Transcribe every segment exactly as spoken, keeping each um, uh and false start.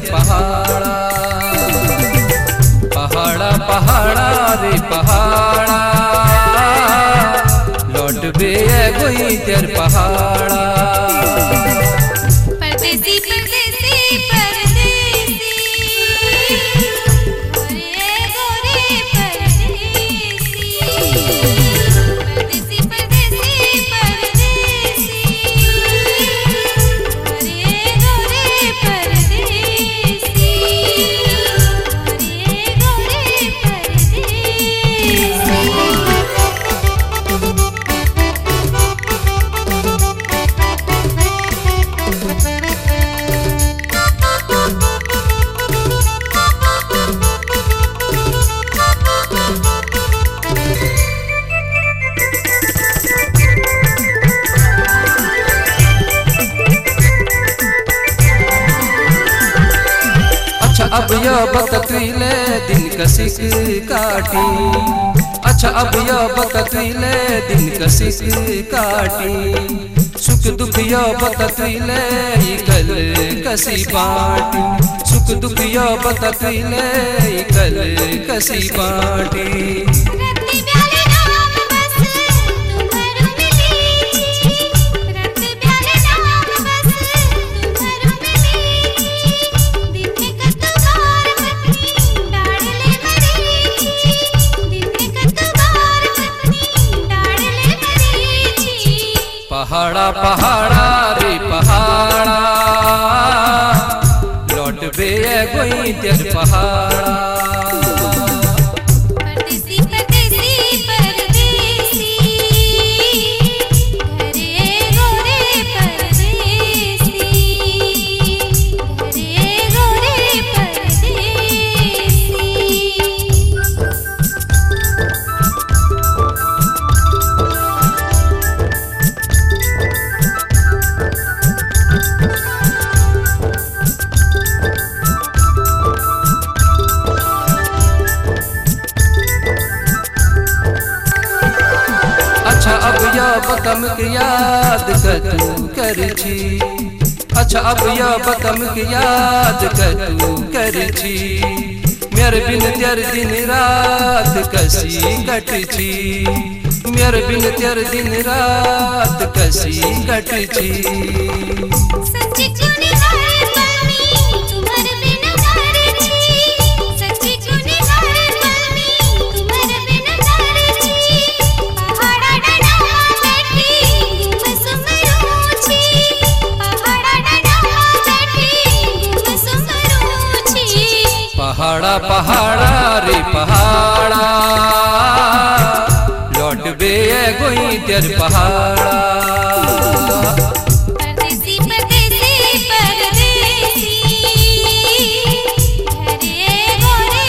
पहाड़ा पहाड़ा पहाड़ा रे पहाड़ा लौट बे गोई तेर पहाड़ा परदेसी परदेसी परदेसी गोरे गोरे परदेसी परदेसी परदेसी परदेसी गोरे गोरे परदेसी गोरे गोरे अब यो बतले दिन कसिक काटी अच्छा अब यो बतले दिन कसिक काटी सुख दुख यो बतले कल कसी बाटी सुख दुख यो बतले कल कसी बाटी पहाड़ा पहाड़ा रे पहाड़ा लौट बे गोई तेर पहाड़ा परदेसी परदेसी परदेसी घरे गोरे परदेसी घरे गोरे परदेसी अच्छा अब या बतम के याद कर तू कर छी अच्छा अब या बतम के याद कर तू कर छी मेरे बिन तेर दिन रात कसी कट छी मेरे बिन तेर दिन रात कसी कट छी सच्ची चुनी हर पलनी तुम्हार बिन मर छी सच्ची चुनी हर पलनी तुम्हार बिन मर छी पहाड़ा डडा बैठी गुम सुमरू छी पहाड़ा डडा बैठी गुम सुमरू छी पहाड़ा पहाड़ा रे पहाड़ा लौट बे गोई तेर पहाड़ा परदेसी परदेसी परदेसी घरे गोरे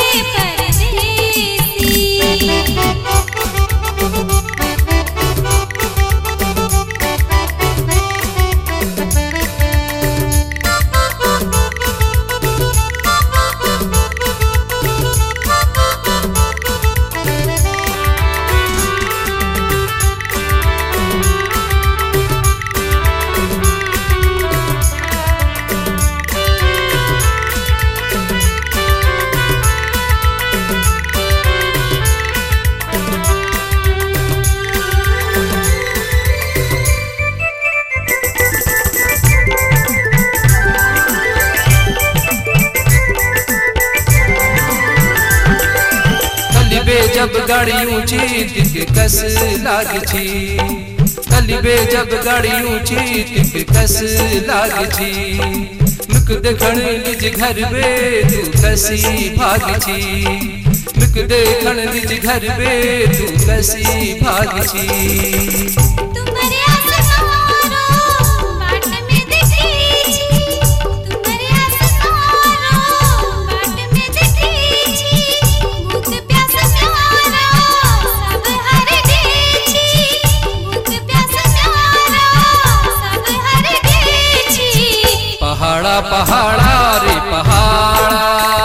जब गाड़ी ऊंची तिक कस लाग छी कलिबे जब गाड़ी ऊंची तिक कस लाग छी मुख देखण निज घर बे तू कसी भाग छी मुख देखण निज घर बे तू कसी भाग छी तुम्हारे आसमारो बाट में दिखी छी तुम्हारे आसमारो बाट में दिखी छी भूख प्यास प्यारा सब हर गे छी भूख प्यास प्यारा सब हर गे छी पहाड़ा पहाड़ा रे पहाड़ा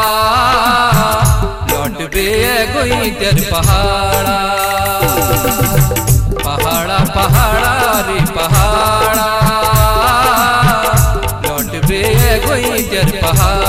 लौट बे गोई तेर पहाड़ा पहाड़ा पहाड़ा रे पहाड़ा लौट बे गोई तेर पहाड़ा।